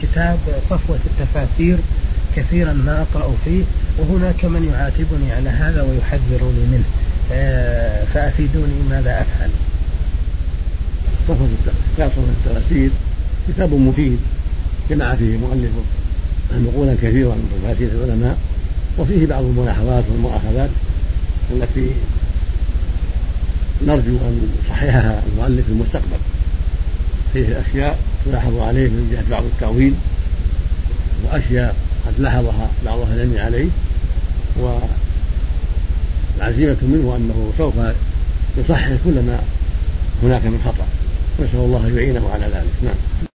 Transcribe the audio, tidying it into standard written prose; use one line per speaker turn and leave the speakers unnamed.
كتاب صفوة التفاسير كثيرا ما أقرأ فيه، وهناك من يعاتبني على هذا ويحذرني منه، فأفيدوني ماذا أفعل.
صفوة التفاسير كتاب مفيد جمع فيه مؤلف نقولا كثيرا من تفاسير العلماء، وفيه بعض الملاحظات والمؤاخذات التي نرجو أن يصححها المؤلف في المستقبل. فيه أشياء تلاحظ عليه من جهة بعض التأويل، وأشياء قد لاحظها بعض أهل العلم عليه، والعزيمة منه أنه سوف يصحح كل ما هناك من خطأ، نسأل الله يعينه على ذلك. نعم.